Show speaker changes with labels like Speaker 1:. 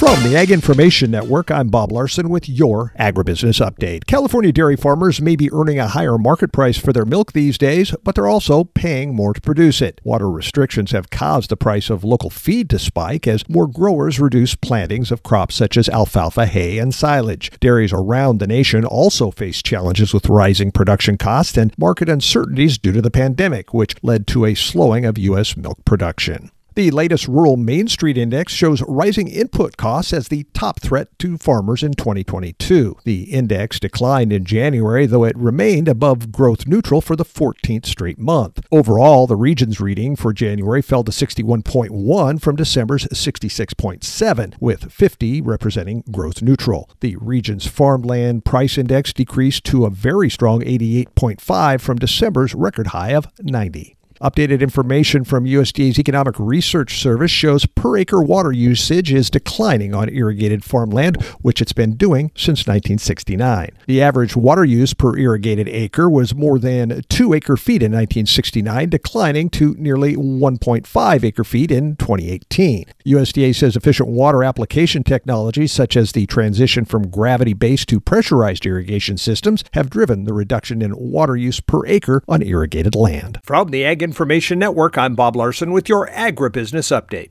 Speaker 1: From the Ag Information Network, I'm Bob Larson with your Agribusiness Update. California dairy farmers may be earning a higher market price for their milk these days, but they're also paying more to produce it. Water restrictions have caused the price of local feed to spike as more growers reduce plantings of crops such as alfalfa, hay, and silage. Dairies around the nation also face challenges with rising production costs and market uncertainties due to the pandemic, which led to a slowing of U.S. milk production. The latest Rural Main Street Index shows rising input costs as the top threat to farmers in 2022. The index declined in January, though it remained above growth neutral for the 14th straight month. Overall, the region's reading for January fell to 61.1 from December's 66.7, with 50 representing growth neutral. The region's farmland price index decreased to a very strong 88.5 from December's record high of 90. Updated information from USDA's Economic Research Service shows per acre water usage is declining on irrigated farmland, which it's been doing since 1969. The average water use per irrigated acre was more than 2 acre-feet in 1969, declining to nearly 1.5 acre-feet in 2018. USDA says efficient water application technologies such as the transition from gravity-based to pressurized irrigation systems have driven the reduction in water use per acre on irrigated land. From the Ag Information Network, I'm Bob Larson with your Agribusiness Update.